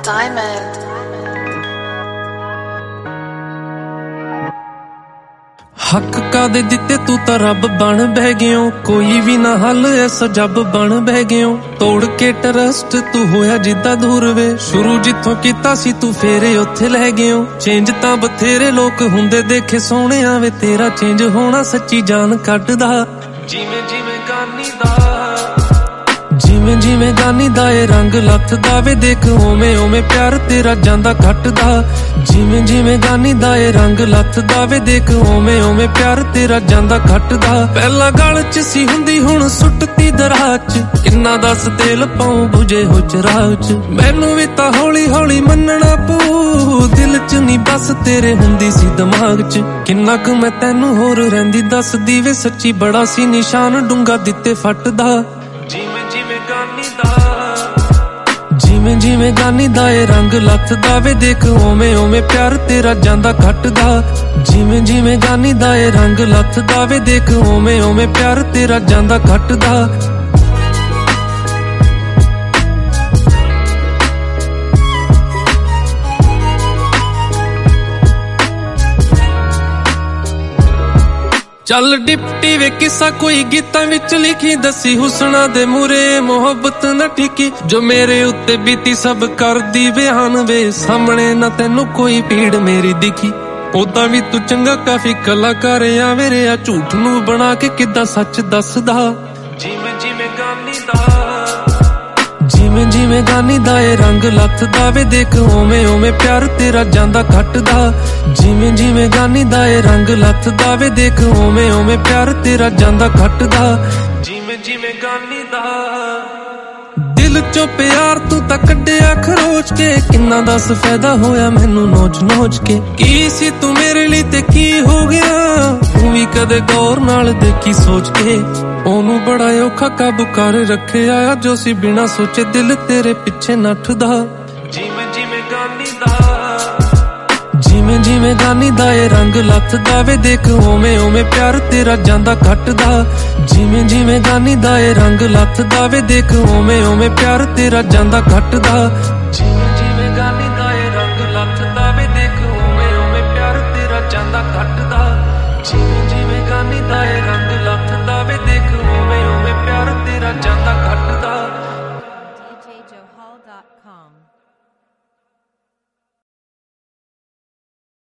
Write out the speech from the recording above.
Diamond. हक कादे दिते तू तां रब बन बह गयो, कोई भी ना हल ऐसा जब बन बह गयो। तोड़ के ट्रस्ट तू होया जिद्दां दूर वे, शुरू जिथों कीता सी तू फेरे उत्थे लै गयो। चेंज तां बथेरे लोक हुंदे देखे सोहणिया वे, तेरा चेंज होना सच्ची जान कड्डदा। जिवें जिवें गानी दा जिवें जिवें गानी दा ए रंग लथदा वे, देख ओवें ओवें प्यार तेरा जांदा घटदा। जिवें जिवें गानी दा ए रंग लथदा वे, देख ओवें ओवें प्यार तेरा जांदा घटदा। पहला गल च सी हुंदी हुण सुटती दराज च, किन्ना दस तेल पाऊं बुझे हो चराग च। मैनू भी तां हौली हौली मन्नना पऊ, दिल च नी बस तेरे हुंदी सी दिमाग च। किन्ना क मैं तैनू होर रहिंदी दसदी वे, सच्ची बड़ा सी निशान डूंगा दिते फटदा। जिवें जिवें गानी दा जिवें जिवें गानी दा ए रंग लथदा वे, देख ओवें ओवें प्यार तेरा जांदा घटदा। जिवें जिवें गानी दा ए रंग लथदा वे, देख ओवें ओवें प्यार तेरा जांदा घटदा। चल डिप्टी वे किस्सा कोई गीतां विच लिखी, दसी हुसना दे मूरे मोहब्बत न टिकी। जो मेरे उत्ते बीती सब कर दी बयान वे, सामने न तैनू कोई पीड़ मेरी दिखी। ओदा भी तू चंगा काफी कलाकार आ मेरे, आ झूठ नू बना के किद्दां सच दसदा। जिवें जिवें गानी दा जिवें जिवें गानी दा ए रंग लथदा वे, देख ओवें ओवें प्यार तेरा जांदा घटदा। जिवें जिवें गानी दा ए रंग लथदा वे, देख ओवें ओवें प्यार तेरा जांदा घटदा। जिवें जिवें गानी दा दिल चों प्यार तू तां कड्डिया खरोच के, किन्ना दस फायदा होया मैनू नोच नोच के। की सी तू मेरे लिए ते की हो गया, तू भी कदे गौर नाल देखी सोच के। ओनू बड़ा औखा काबू कर रखिया, जो सी बिना सोचे दिल तेरे पिछे नठदा। जिवें जिवें गानी दा जिवें जिवें गानी दा ए रंग लथदा वे, देख ओवें ओवें प्यार तेरा जांदा घटदा। जिवें जिवें गानी दा ए रंग लथदा वे, देख ओवें ओवें प्यार तेरा जांदा घटदा। जिवें जिवें गानी